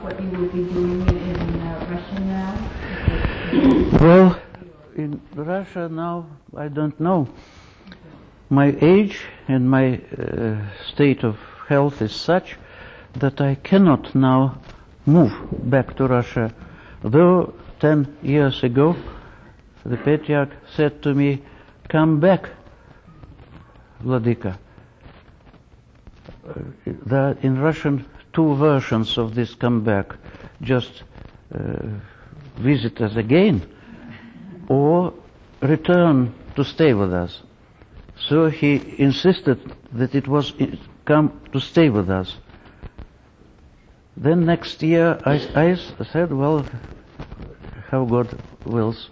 what you will be doing in Russia now? Well, in Russia now, I don't know. My age and my state of health is such that I cannot now move back to Russia. Though 10 years ago, the Patriarch said to me, "Come back, Vladika." There are in Russian two versions of this "come back." Just visit us again, or return to stay with us. So he insisted that it was come to stay with us. Then next year I said, well, how God wills.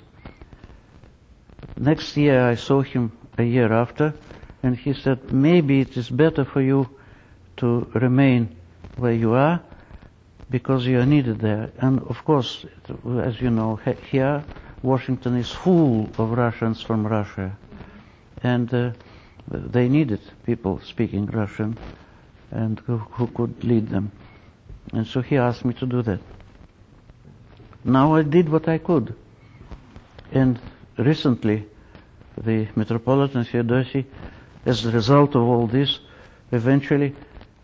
Next year I saw him a year after, and he said, maybe it is better for you to remain where you are, because you are needed there. And of course, as you know, here Washington is full of Russians from Russia, and they needed people speaking Russian and who could lead them. And so he asked me to do that. Now I did what I could. And recently, the Metropolitan Theodosy, as a result of all this, eventually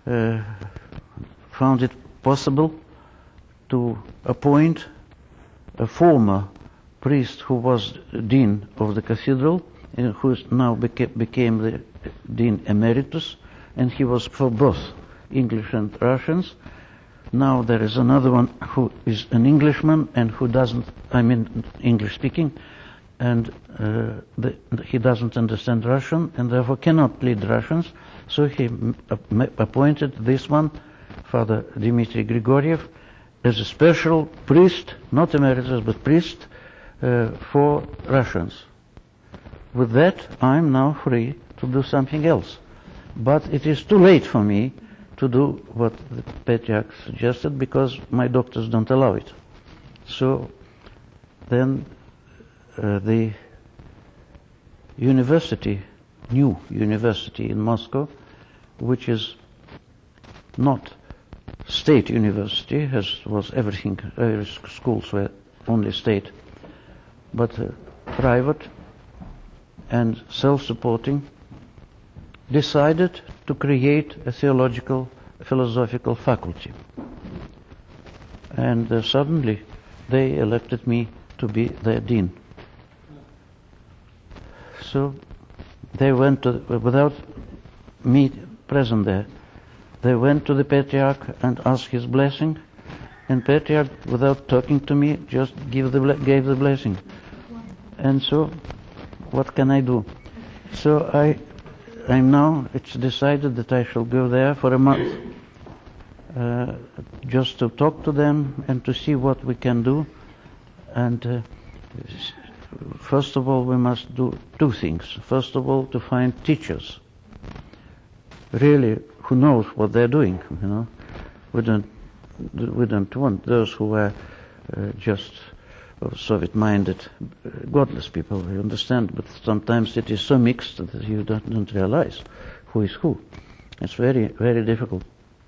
found it possible to appoint a former priest who was dean of the cathedral, and who now became the dean emeritus, and he was for both English and Russians. Now there is another one who is an Englishman and who doesn't, English speaking, and he doesn't understand Russian and therefore cannot lead Russians. So he appointed this one, Father Dmitry Grigoriev, as a special priest, not emeritus but priest, for Russians. With that, I'm now free to do something else. But it is too late for me to do what the Patriarch suggested, because my doctors don't allow it. So then the university, new university in Moscow, which is not state university, as was everything, schools were only state, but private and self-supporting, decided to create a theological, philosophical faculty. And suddenly they elected me to be their dean. So they went to, without me present there, they went to the Patriarch and asked his blessing, and Patriarch, without talking to me, just gave the blessing. And so, what can I do? So I'm now, it's decided that I shall go there for a month, just to talk to them and to see what we can do. And first of all, we must do two things. First of all, to find teachers, really, who knows what they're doing. You know, we don't want those who are just Soviet-minded, godless people. You understand, but sometimes it is so mixed that you don't realize who is who. It's very, very difficult.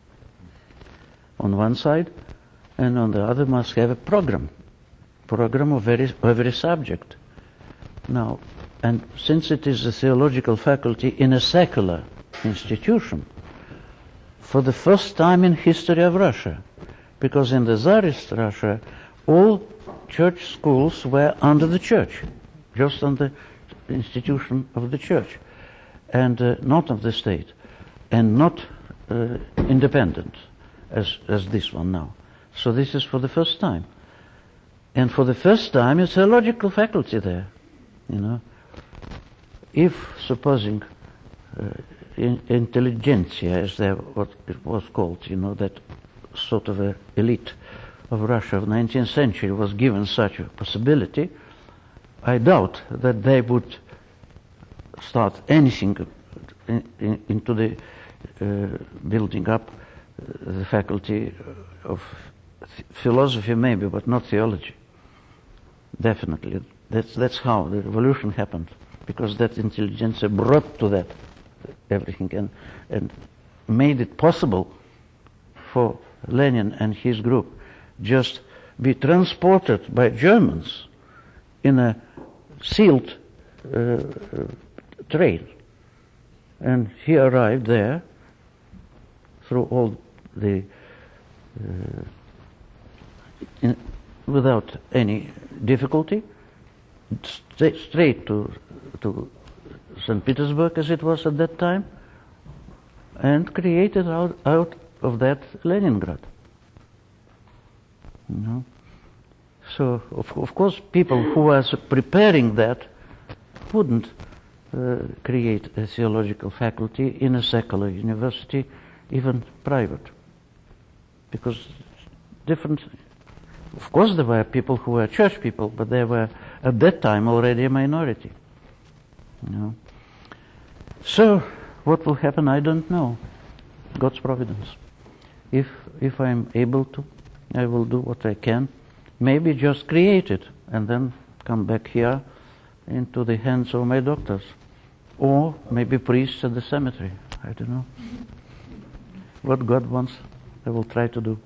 On one side, and on the other, must have a program of every subject. Now, and since it is a theological faculty in a secular institution, for the first time in history of Russia, because in the Tsarist Russia, all church schools were under the church, just on the institution of the church, and not of the state, and not independent as this one now. So this is for the first time. And for the first time, it's a theological faculty there. You know, if supposing intelligentsia, as what it was called, you know, that sort of a elite of Russia of the 19th century was given such a possibility, I doubt that they would start anything into the building up the faculty of philosophy, maybe, but not theology. Definitely. That's how the revolution happened, because that intelligentsia brought to that everything and made it possible for Lenin and his group just be transported by Germans in a sealed train. And he arrived there through all the without any difficulty, straight to St. Petersburg, as it was at that time, and created out of that Leningrad. You know? So, of course, people who were preparing that wouldn't create a theological faculty in a secular university, even private. Because different... Of course, there were people who were church people, but they were, at that time, already a minority. You know? So, what will happen, I don't know. God's providence. If I'm able to, I will do what I can. Maybe just create it, and then come back here into the hands of my doctors. Or maybe priests at the cemetery. I don't know. What God wants, I will try to do.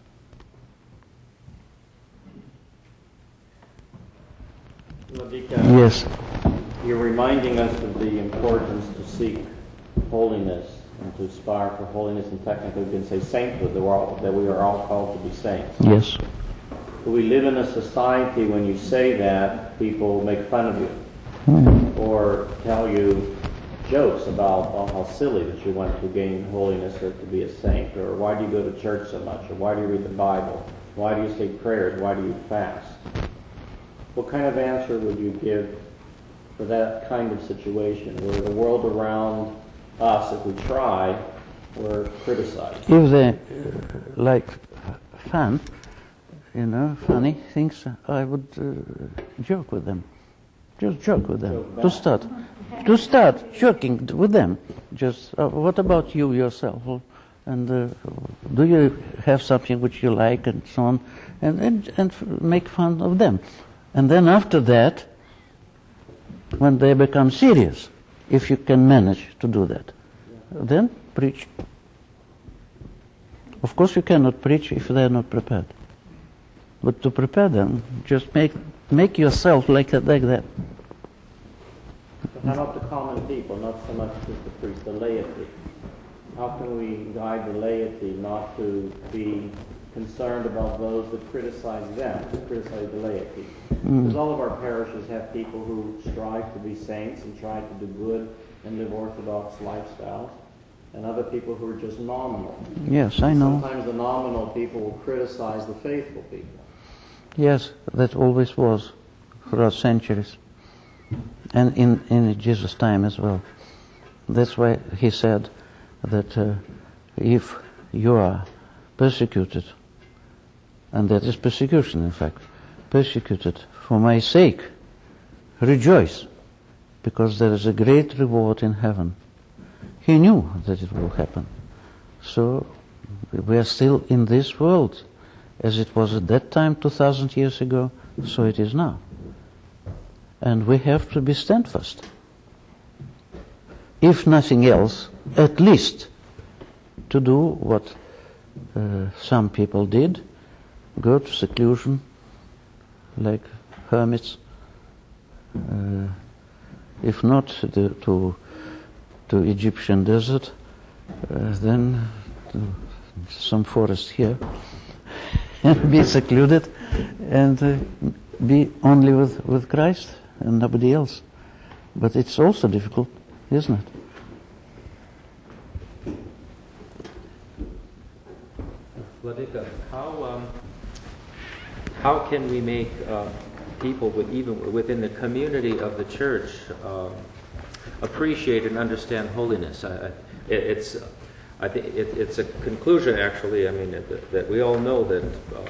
Vladika, Yes. you're reminding us of the importance to seek holiness and to aspire for holiness, and technically we can say sainthood, that we are all called to be saints. Yes. But we live in a society, when you say that, people make fun of you or tell you jokes about how silly that you want to gain holiness or to be a saint, or why do you go to church so much, or why do you read the Bible, why do you say prayers, why do you fast? What kind of answer would you give for that kind of situation where the world around us, if we try, we're criticized? If they like fun, funny things, I would joke with them. Just joke with them. To start joking with them. Just, what about you yourself? And do you have something which you like, and so on, and make fun of them. And then after that, when they become serious, if you can manage to do that, then preach. Of course you cannot preach if they are not prepared. But to prepare them, just make yourself like that. But how about the common people, not so much just the priest, the laity? How can we guide the laity not to be concerned about those that criticize them, that criticize the laity? Because all of our parishes have people who strive to be saints and try to do good and live orthodox lifestyles, and other people who are just nominal. Yes, I know. Sometimes the nominal people will criticize the faithful people. Yes, that always was throughout centuries. And in Jesus' time as well. That's why he said that if you are persecuted, and that is persecution in fact, persecuted for my sake, rejoice, because there is a great reward in heaven. He knew that it will happen. So we are still in this world, as it was at that time 2,000 years ago, so it is now. And we have to be steadfast. If nothing else, at least to do what some people did, go to seclusion, like hermits, if not to Egyptian desert, then to some forest here, and be secluded, and be only with Christ and nobody else. But it's also difficult, isn't it? Vladika, how can we make people even within the community of the church appreciate and understand holiness? I think it's a conclusion, actually. I mean, that we all know that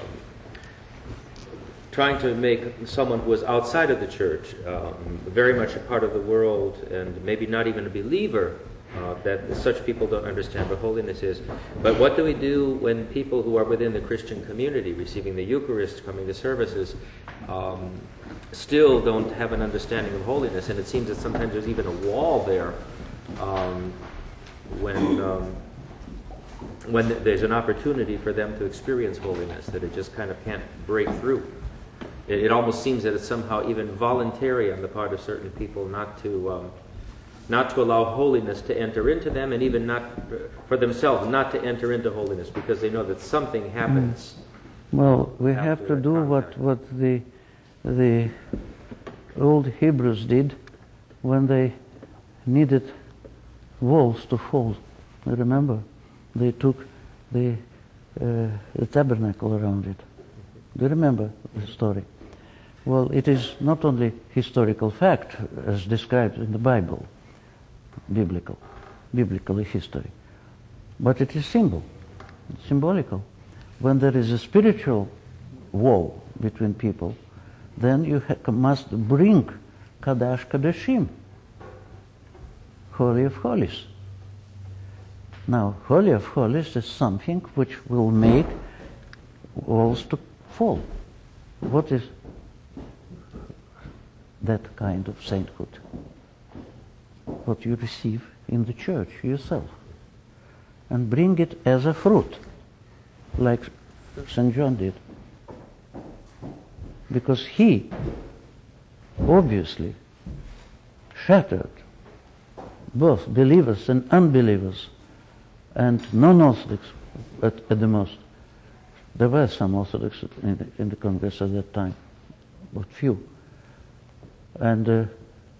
trying to make someone who is outside of the church very much a part of the world, and maybe not even a believer, that such people don't understand what holiness is. But what do we do when people who are within the Christian community, receiving the Eucharist, coming to services, still don't have an understanding of holiness? And it seems that sometimes there's even a wall there when when there's an opportunity for them to experience holiness, that it just kind of can't break through. It almost seems that it's somehow even voluntary on the part of certain people not to allow holiness to enter into them, and even not for themselves not to enter into holiness, because they know that something happens. Well, we have after to do contact. what the old Hebrews did when they needed walls to fall. You remember? They took the tabernacle around it. Do you remember the story? Well, it is not only historical fact as described in the Bible, biblical history, but it is symbolical. When there is a spiritual wall between people, then you must bring Kadash Kadashim, Holy of Holies. Now, Holy of Holies is something which will make walls to fall. What is that kind of sainthood? What you receive in the church yourself. And bring it as a fruit, like St. John did. Because he obviously shattered both believers and unbelievers and non-Orthodox at the most. There were some Orthodox in the Congress at that time, but few. And the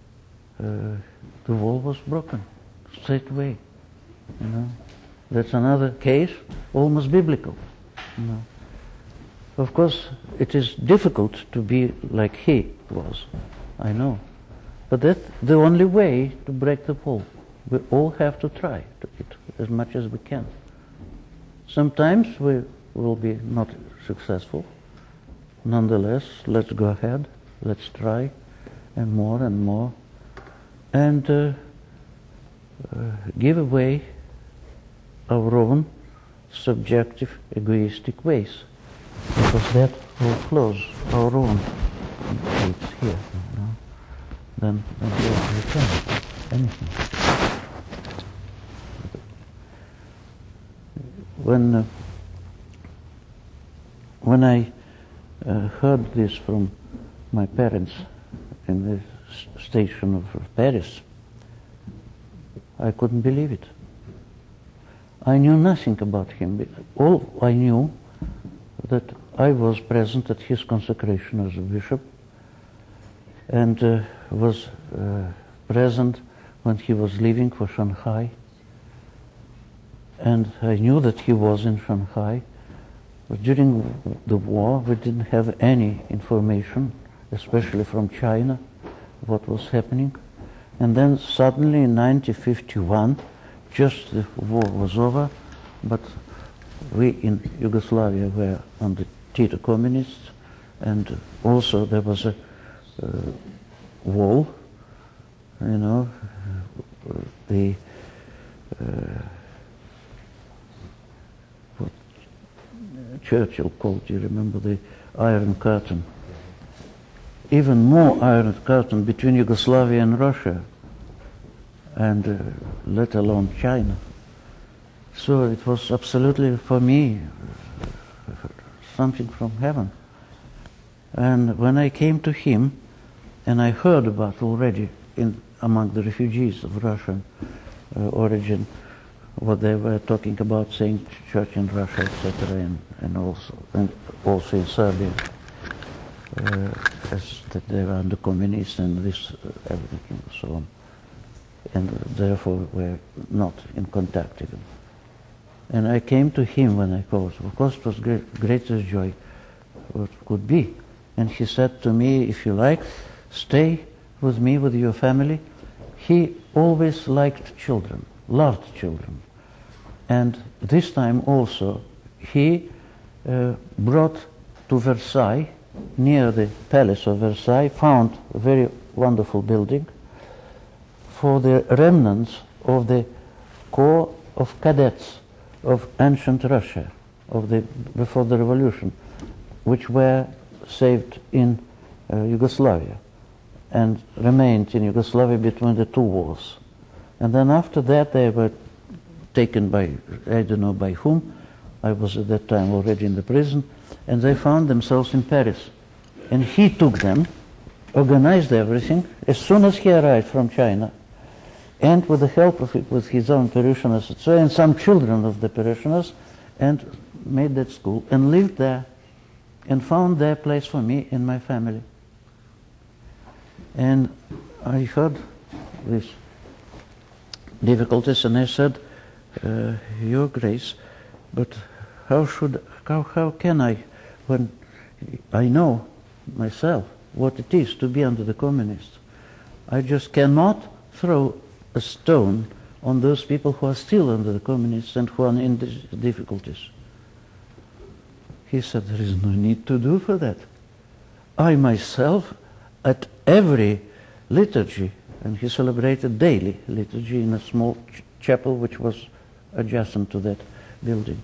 wall was broken straight away. You know, that's another case, almost biblical. You know, of course, it is difficult to be like he was. I know, but that's the only way to break the wall. We all have to try it as much as we can. Sometimes we will be not successful. Nonetheless, let's go ahead. Let's try, and more, and give away our own subjective, egoistic ways, because that will close our own gates here. You know? Then we can't anything. When I heard this from my parents in the station of Paris, I couldn't believe it. I knew nothing about him. All I knew that I was present at his consecration as a bishop, and was present when he was leaving for Shanghai. And I knew that he was in Shanghai. But during the war, we didn't have any information, especially from China, what was happening. And then suddenly in 1951, just the war was over, but we in Yugoslavia were under Tito communists, and also there was a wall, you know, the what Churchill called, you remember, the Iron Curtain. Even more Iron Curtain between Yugoslavia and Russia, and let alone China. So it was absolutely, for me, something from heaven. And when I came to him, and I heard about already among the refugees of Russian origin, what they were talking about, saying church in Russia, etc., and also in Serbia, as that they were under communists and this, everything, and so on. And therefore were not in contact even. And I came to him when I called. Of course, it was greatest joy what could be. And he said to me, if you like, stay with me, with your family. He always liked children, loved children. And this time also, he brought to Versailles, near the Palace of Versailles, found a very wonderful building for the remnants of the Corps of Cadets of ancient Russia, before the revolution, which were saved in Yugoslavia and remained in Yugoslavia between the two wars. And then after that they were taken by, I don't know by whom. I was at that time already in the prison, and they found themselves in Paris. And he took them, organized everything, as soon as he arrived from China, and with the help of with his own parishioners, etc., and some children of the parishioners, and made that school, and lived there, and found their place for me in my family. And I heard these difficulties, and I said, Your Grace, but how can I, when I know myself what it is to be under the communists, I just cannot throw a stone on those people who are still under the communists and who are in difficulties. He said, there is no need to do for that. I myself, at every liturgy, and he celebrated daily liturgy in a small chapel which was adjacent to that building,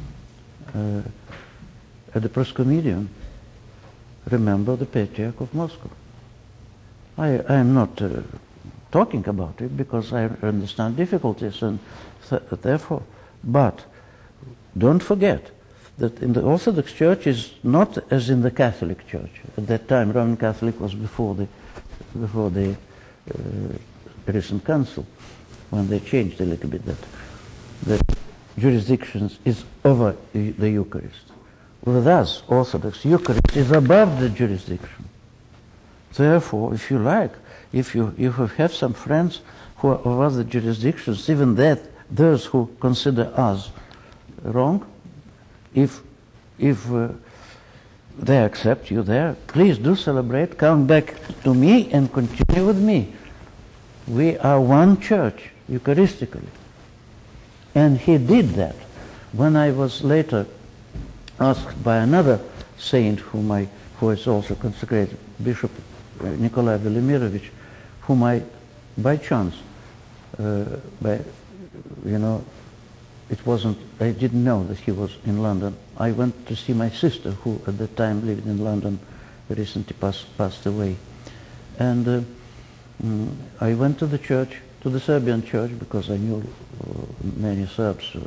at the Proscomedium, remember the Patriarch of Moscow. I am not talking about it because I understand difficulties and therefore, but don't forget that in the Orthodox Church is not as in the Catholic Church. At that time, Roman Catholic was before the recent council, when they changed a little bit that the jurisdiction is over the Eucharist. With us, Orthodox, Eucharist is above the jurisdiction. Therefore, if you like, if you have some friends who are of other jurisdictions, even those who consider us wrong, if they accept you there, please do celebrate, come back to me and continue with me. We are one church, Eucharistically. And he did that. When I was later asked by another saint who is also consecrated, Bishop Nikolai Velimirovich, whom I, by chance, I didn't know that he was in London. I went to see my sister, who at that time lived in London, recently passed away. And I went to the church, to the Serbian church, because I knew many Serbs who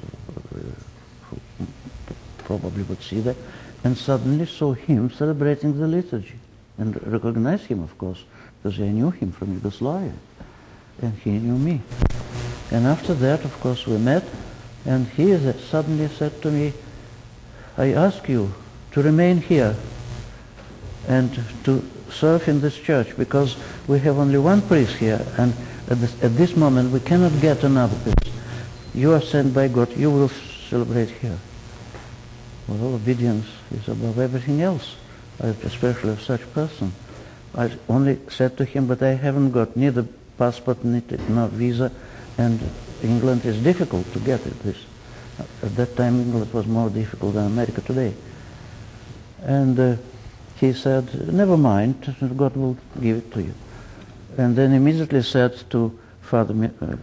probably would see that, and suddenly saw him celebrating the liturgy, and recognized him, of course, because I knew him from Yugoslavia, and he knew me. And after that, of course, we met, and he suddenly said to me, I ask you to remain here and to serve in this church, because we have only one priest here, and at this moment we cannot get another priest. You are sent by God, you will celebrate here. Well, obedience is above everything else, especially of such person. I only said to him, but I haven't got neither passport nor visa, and England is difficult to get this. At that time, England was more difficult than America today. And he said, never mind, God will give it to you. And then immediately said to Father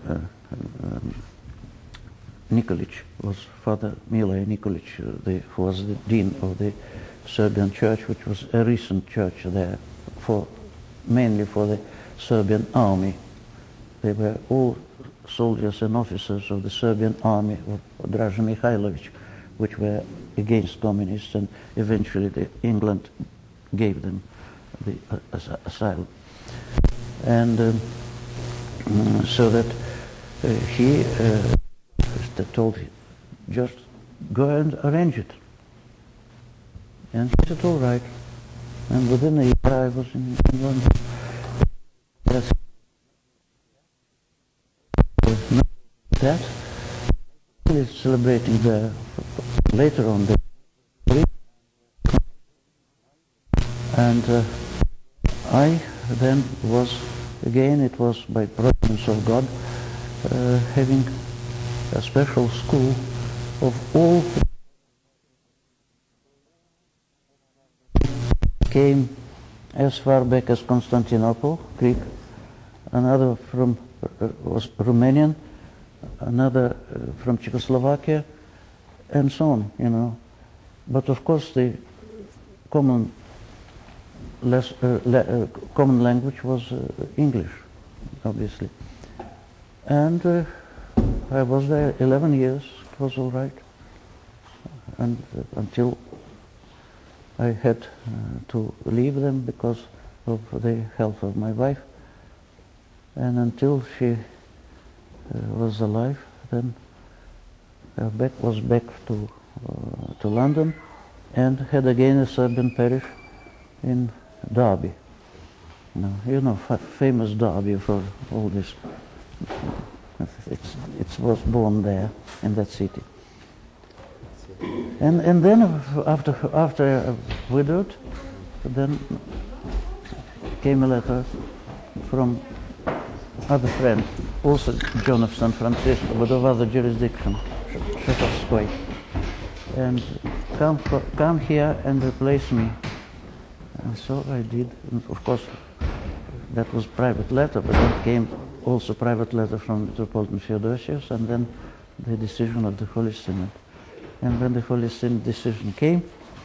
Nikolic, was Father Mile Nikolic, who was the dean of the Serbian church, which was a recent church there, mainly for the Serbian army. They were all soldiers and officers of the Serbian army of Draža Mihailović, which were against communists, and eventually England gave them the asylum. And so that he told him, just go and arrange it. And he said, all right. And within a year I was in London. Yes. That is celebrating the later on the and I then was again, it was by providence of God, having a special school of all came as far back as Constantinople, Greek, another from was Romanian, another from Czechoslovakia, and so on, But of course the common language was English, obviously. And I was there 11 years. It was all right. And until I had to leave them because of the health of my wife. And until she was alive, then I was back to London and had again a Serbian parish in Derby. Famous Derby for all this. It was born there in that city. And then after I widowed, then came a letter from other friend, also John of San Francisco, but of other jurisdiction, Shepherd's and come here and replace me. And so I did. And of course, that was private letter, but then came also private letter from Metropolitan Theodosius, and then the decision of the Holy Synod. And when the Holy Synod decision came,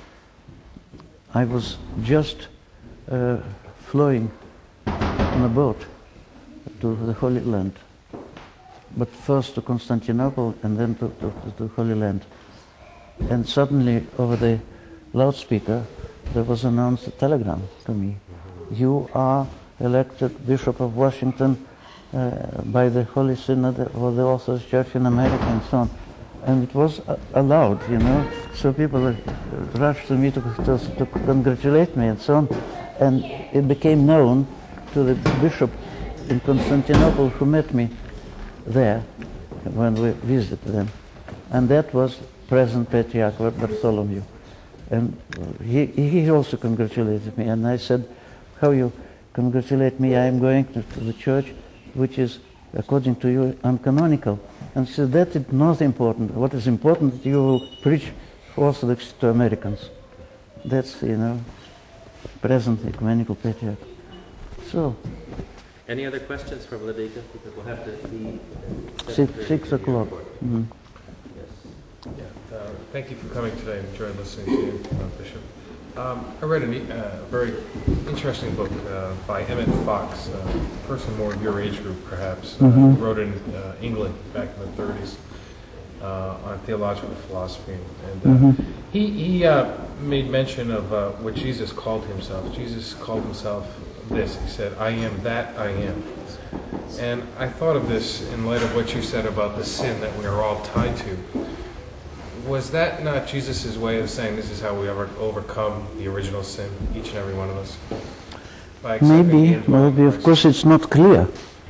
I was just flowing on a boat to the Holy Land, but first to Constantinople and then to Holy Land. And suddenly, over the loudspeaker, there was announced a telegram to me. You are elected Bishop of Washington by the Holy Synod of the Orthodox Church in America, and so on. And it was allowed, so people rushed to me to congratulate me and so on. And it became known to the bishop in Constantinople who met me there when we visited them. And that was present Patriarch Bartholomew. And he also congratulated me. And I said, how you congratulate me? I am going to the church which is, according to you, uncanonical. And he said, that is not important. What is important is you will preach Orthodox to Americans. That's, present ecumenical patriarch. So. Any other questions from Ladika? Because we'll have to be 6 o'clock. Mm-hmm. Yes. Yeah. Thank you for coming today. I enjoyed listening to you, Bishop. I read a very interesting book by Emmett Fox, a person more of your age group, perhaps, who wrote in England back in the 30s on theological philosophy. And he made mention of what Jesus called himself. Jesus called himself this. He said, I am that I am. And I thought of this in light of what you said about the sin that we are all tied to. Was that not Jesus' way of saying this is how we overcome the original sin, each and every one of us? Maybe, of course it's not clear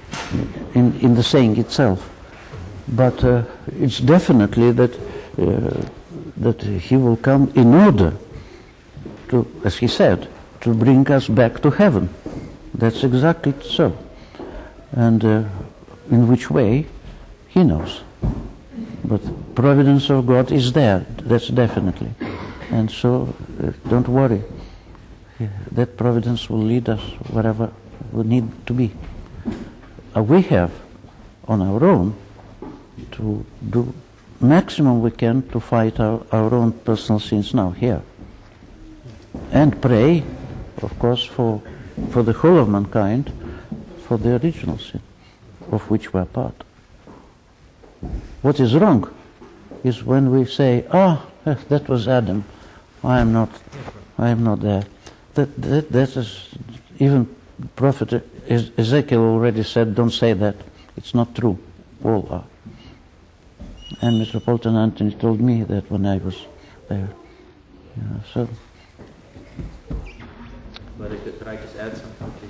in the saying itself. But it's definitely that he will come in order to, as he said, to bring us back to heaven. That's exactly so. And in which way, he knows. But providence of God is there, that's definitely. And so don't worry. That providence will lead us wherever we need to be. We have, on our own, to do maximum we can to fight our own personal sins now, here. And pray, of course, for the whole of mankind, for the original sin, of which we are part. What is wrong is when we say, that was Adam, I am not there. That is, even Prophet Ezekiel already said, don't say that. It's not true. All are. And Metropolitan Anthony told me that when I was there. So. But could I just add something?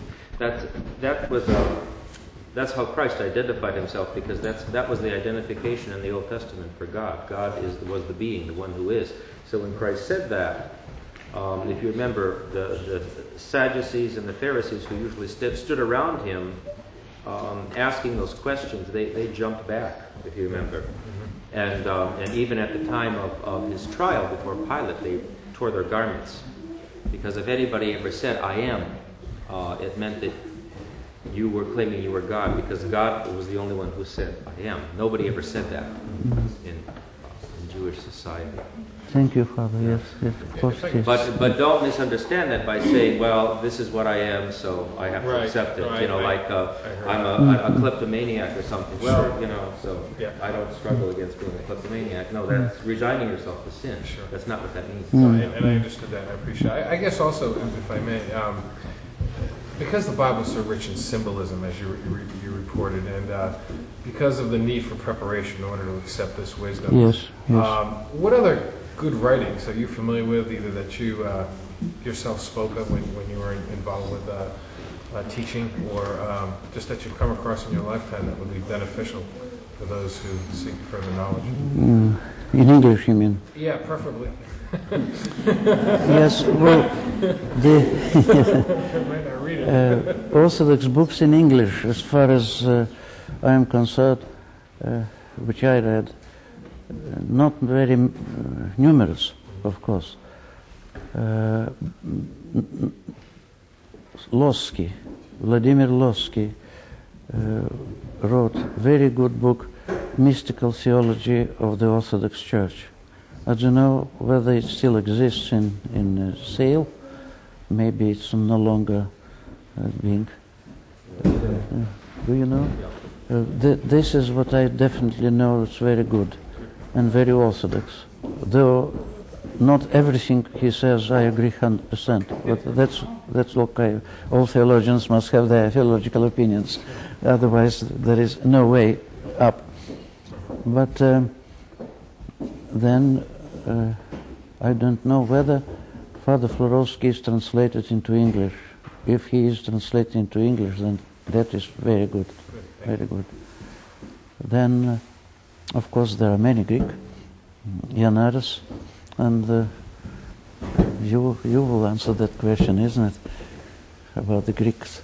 That's how Christ identified himself, because that was the identification in the Old Testament for God. God was the being, the one who is. So when Christ said that, if you remember, the Sadducees and the Pharisees who usually stood around him asking those questions, they jumped back, if you remember. And even at the time of his trial before Pilate, they tore their garments. Because if anybody ever said, I am, it meant that you were claiming you were God, because God was the only one who said, I am. Nobody ever said that in Jewish society. Thank you, Father. Yes, yes, of course. Yes. But don't misunderstand that by saying, well, this is what I am, so I have to Right. accept it. No, You know, I like heard I'm a kleptomaniac or something. Well, Sure. you know, so Yeah. I don't struggle against being a kleptomaniac. No, that's resigning yourself to sin. Sure. That's not what that means. No, and I understood that. I appreciate it. I guess also, if I may, because the Bible is so rich in symbolism, as you reported, and because of the need for preparation in order to accept this wisdom. Yes, yes. What other good writings are you familiar with, either that you yourself spoke of when you were involved with teaching, or just that you've come across in your lifetime that would be beneficial for those who seek further knowledge? In English, you mean? Yeah, preferably. Yes, well, the Might not read it. Orthodox books in English, as far as I am concerned, which I read, not very numerous, of course. Losky, Vladimir Losky, wrote very good book, Mystical Theology of the Orthodox Church. I don't know whether it still exists in sale. Maybe it's no longer being. Do you know? This is what I definitely know. It's very good and very orthodox. Though not everything he says I agree 100%. But that's okay. All theologians must have their theological opinions. Otherwise, there is no way up. But then I don't know whether Father Florovsky is translated into English. If he is translated into English, then that is very good, very good. Then, of course, there are many Greek, Yanaris, and you will answer that question, isn't it, about the Greeks?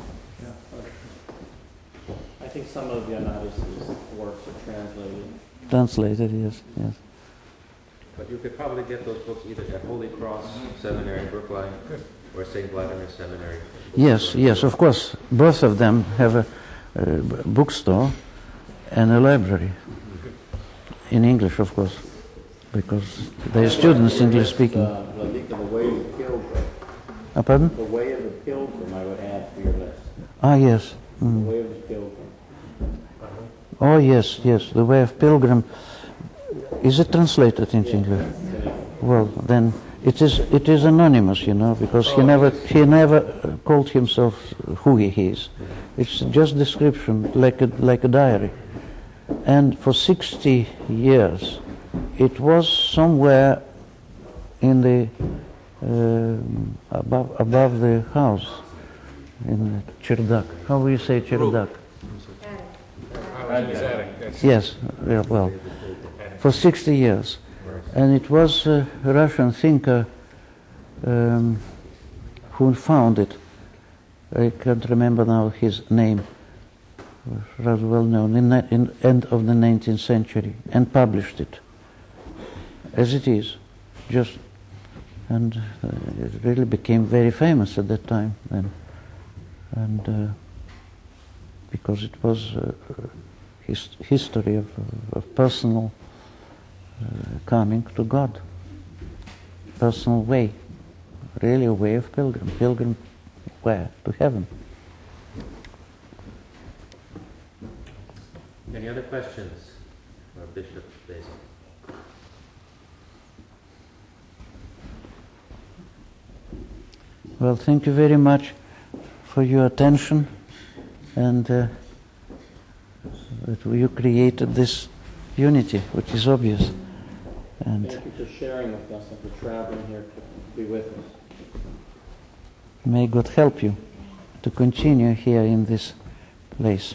I think some of Yanaris' works are translated. Translated, yes, yes. But you could probably get those books either at Holy Cross Seminary in Brookline or St. Vladimir Seminary. Yes, yes, of course. Both of them have a bookstore and a library. In English, of course, because they are students English speaking. Vladika, the Way of the Pilgrim. Pardon? The Way of the Pilgrim, I would add to your list. Ah, yes. The Way of the Pilgrim. Oh, yes, yes. The Way of Pilgrim. Is it translated into English? Well, then it is anonymous, you know, because he never called himself who he is. It's just description, like a diary. And for 60 years, it was somewhere in the above the house in the Чердак. How will you say Чердак? Yes, well, for 60 years. And it was a Russian thinker who found it. I can't remember now his name. Rather well known in end of the 19th century, and published it as it is, and it really became very famous at that time then, and because it was history of personal coming to God, personal way, really a way of pilgrim where? To heaven. Any other questions for Bishop Basil? Well, thank you very much for your attention, and that you created this unity, which is obvious. And Thank you for sharing with us and for traveling here to be with us. may God help you to continue here in this place.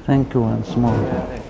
Thank you once more. Yeah, thanks.